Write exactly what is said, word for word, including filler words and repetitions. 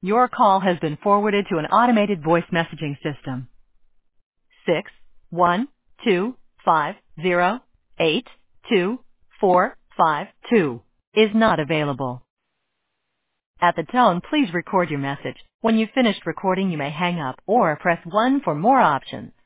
Your call has been forwarded to an automated voice messaging system. Six one two five zero eight two four five two is not available. At the tone, please record your message. When you've finished recording, you may hang up or press one for more options.